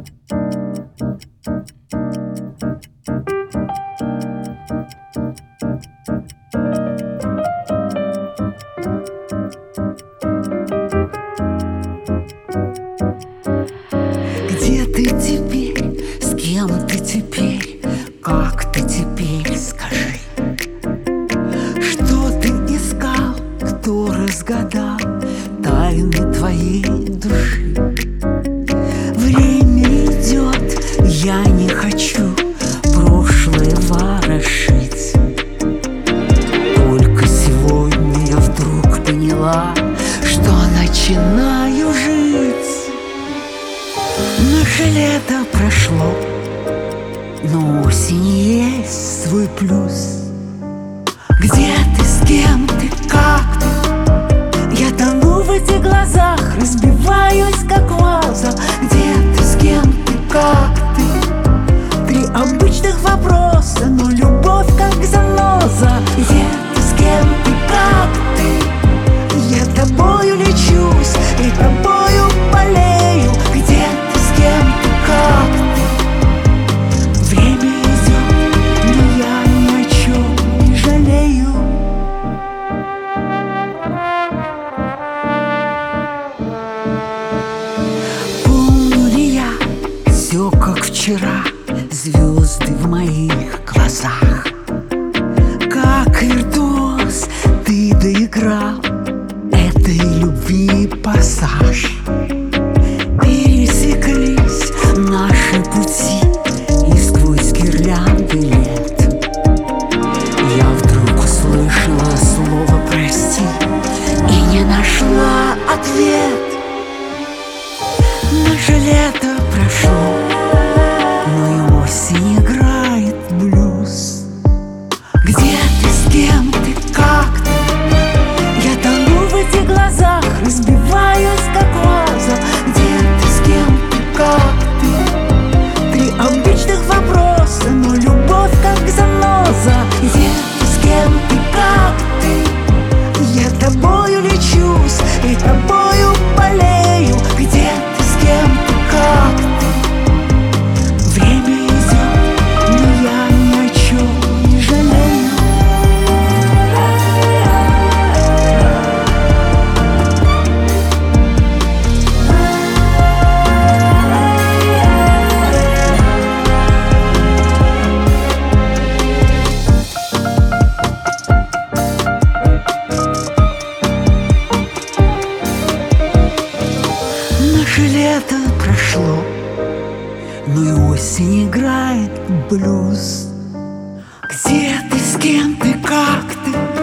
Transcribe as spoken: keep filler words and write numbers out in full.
Где ты теперь? С кем ты теперь? Как ты теперь? Скажи, что ты искал? Кто разгадал тайны твоей души? Время идет, я не хочу прошлое ворошить. Только сегодня я вдруг поняла, что начинаю жить. Наше лето прошло, но осень есть свой плюс. Где ты, с кем ты, как ты? Я тону в этих глазах, разбиваюсь как ваза. Где ты, с кем ты, как ты? Три обычных вопроса, но любовь как заноза. Где ты, с кем ты, как ты? Я тобою лечусь и тобою болею. Где ты, с кем ты, как ты? Время идет, но я ни о чем не жалею. Помню ли я все как вчера? Звезды в моих глазах. Как виртуоз ты доиграл этой любви пассаж. Пересеклись наши пути, и сквозь гирлянды лет я вдруг услышала слово «прости» и не нашла ответ. Наше лето прошло, но и осень играет блюз. Где ты, с кем ты, как ты? Я тону в этих глазах, разбиваюсь как ваза. Где ты, с кем ты, как ты? Три обычных вопроса, но любовь как заноза. Где ты, с кем ты, как ты? Я тобою лечусь и тобою болею. Где ты, с кем ты, как ты? Время идет, но я ни о чем не жалею. Наше лето прошло, но и осень играет блюз. Где ты, с кем ты, как ты?